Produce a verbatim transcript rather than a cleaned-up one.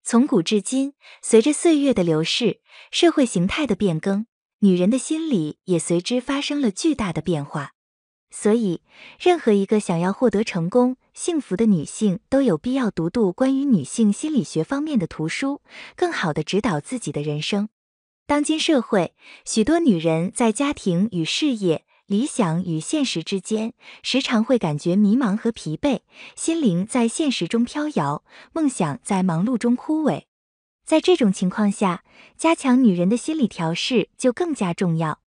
从古至今，随着岁月的流逝，社会形态的变更，女人的心理也随之发生了巨大的变化。所以，任何一个想要获得成功、幸福的女性，都有必要读读关于女性心理学方面的图书，更好地指导自己的人生。当今社会，许多女人在家庭与事业、理想与现实之间，时常会感觉迷茫和疲惫，心灵在现实中飘摇，梦想在忙碌中枯萎。在这种情况下，加强女人的心理调试就更加重要。